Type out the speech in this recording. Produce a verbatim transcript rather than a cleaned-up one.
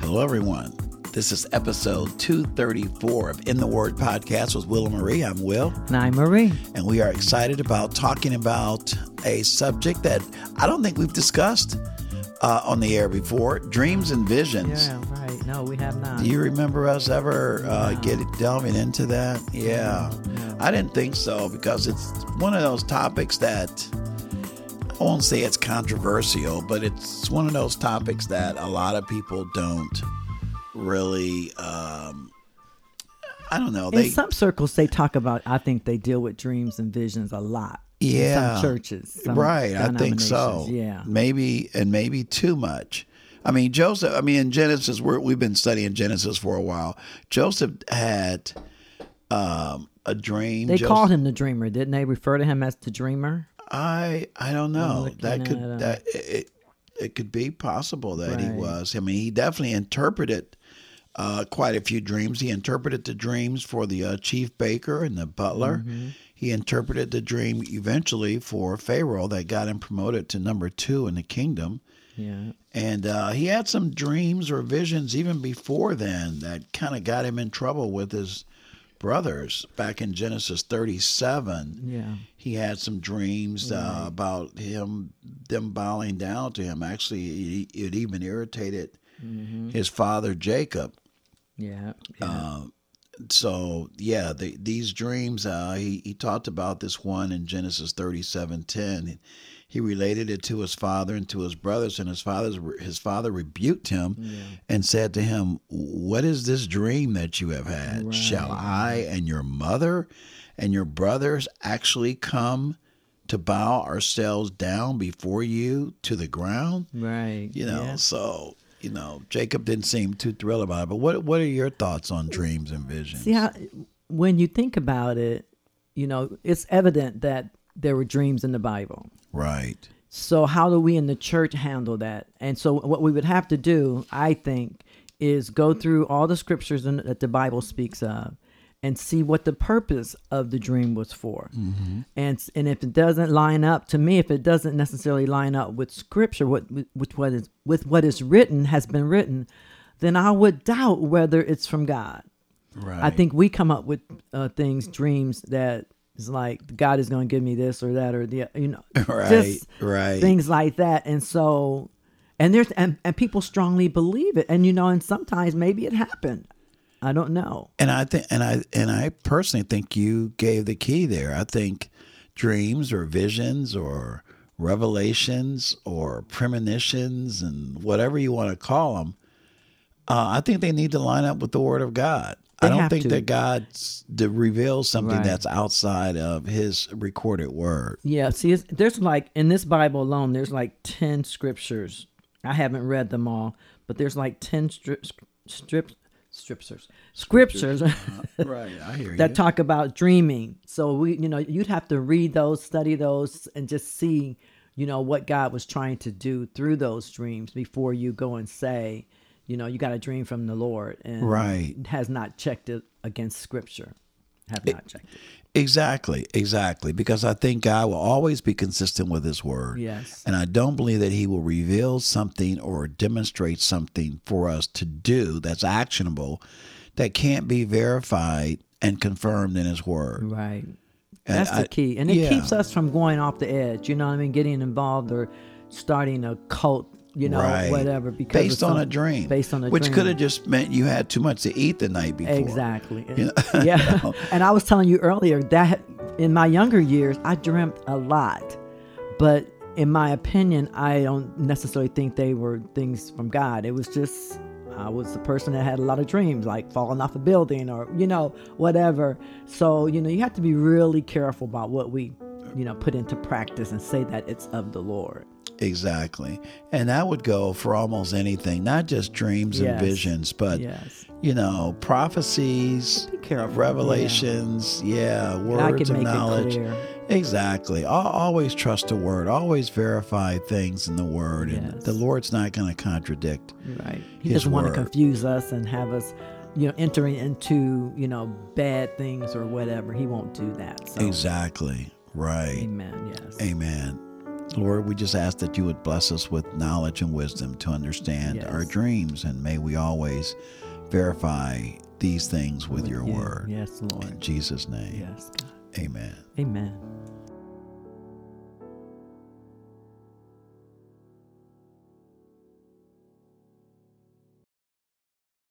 Hello, everyone. This is episode two thirty-four of In the Word podcast with Will and Marie. I'm Will. And I'm Marie. And we are excited about talking about a subject that I don't think we've discussed uh, on the air before, dreams and visions. Yeah, right. No, we have not. Do you remember us ever uh, no. get delving into that? Yeah. No. I didn't think so because it's one of those topics that, I won't say it's controversial, but it's one of those topics that a lot of people don't really, um, I don't know. They, in some circles, they talk about, I think they deal with dreams and visions a lot. Yeah. In some churches. Some right. I think so. Yeah. Maybe, and maybe too much. I mean, Joseph, I mean, in Genesis, we're, we've been studying Genesis for a while. Joseph had um, a dream. They Joseph, called him the dreamer. Didn't they refer to him as the dreamer? I I don't know. That could at, uh, that it it could be possible that right. he was. I mean, he definitely interpreted uh, quite a few dreams. He interpreted the dreams for the uh, chief baker and the butler. Mm-hmm. He interpreted the dream eventually for Pharaoh that got him promoted to number two in the kingdom. Yeah. And uh, he had some dreams or visions even before then that kind of got him in trouble with his brothers. Back in Genesis thirty-seven, yeah, he had some dreams uh, right. about him, them bowing down to him. Actually, it, it even irritated mm-hmm. his father Jacob. Yeah. yeah. Uh, so yeah, the, these dreams. Uh, he he talked about this one in Genesis thirty-seven ten. He related it to his father and to his brothers, and his father's his father rebuked him yeah. and said to him, "What is this dream that you have had? Right. Shall I and your mother and your brothers actually come to bow ourselves down before you to the ground?" Right. You know, yeah. so you know, Jacob didn't seem too thrilled about it. But what what are your thoughts on dreams and visions? See how when you think about it, you know, it's evident that there were dreams in the Bible. Right. So how do we in the church handle that? And so what we would have to do, I think, is go through all the scriptures in, that the Bible speaks of and see what the purpose of the dream was for. Mm-hmm. And and if it doesn't line up, to me, if it doesn't necessarily line up with scripture, what with what is with what is written, has been written, then I would doubt whether it's from God. Right. I think we come up with uh, things, dreams that it's like God is going to give me this or that or the, you know, right, just right. things like that. And so, and there's, and, and people strongly believe it. And, you know, and sometimes maybe it happened. I don't know. And I think, and I, and I personally think you gave the key there. I think dreams or visions or revelations or premonitions and whatever you want to call them, uh, I think they need to line up with the Word of God. They I don't have think to. that God to reveals something Right. that's outside of His recorded Word. Yeah. See, it's, there's like, in this Bible alone, there's like ten scriptures. I haven't read them all, but there's like ten strip, strip, stripsers, scriptures Right, I hear you. that talk about dreaming. So we, you know, you'd have to read those, study those, and just see, you know, what God was trying to do through those dreams before you go and say, you know, you got a dream from the Lord, and Right. has not checked it against Scripture. Have not checked it. Exactly, exactly. Because I think God will always be consistent with His Word. Yes. And I don't believe that He will reveal something or demonstrate something for us to do that's actionable that can't be verified and confirmed in His Word. Right. And That's I- the key. And it yeah. keeps us from going off the edge, you know what I mean? Getting involved or starting a cult, you know, Right. whatever. Because Based of on some- a dream. Based on a Which dream. could have just meant you had too much to eat the night before. Exactly. You know? Yeah. And I was telling you earlier that in my younger years, I dreamt a lot. But in my opinion, I don't necessarily think they were things from God. It was just, I was a person that had a lot of dreams, like falling off a building or, you know, whatever. So, you know, you have to be really careful about what we, you know, put into practice and say that it's of the Lord. Exactly. And that would go for almost anything, not just dreams Yes. and visions, but, Yes. you know, prophecies, Be careful. revelations, yeah, And I words can of make knowledge. it clear. Exactly. Al- Always trust the Word. Always verify things in the Word. And Yes. the Lord's not going to contradict. Right. He His doesn't want to word. confuse us and have us, you know, entering into, you know, bad things or whatever. He won't do that. So, Exactly. Right. Amen. Yes. Amen. Lord, we just ask that you would bless us with knowledge and wisdom to understand Yes. our dreams, and may we always verify these things with your Yeah. word. Yes, In Lord. Jesus' name, Yes, God. amen. Amen.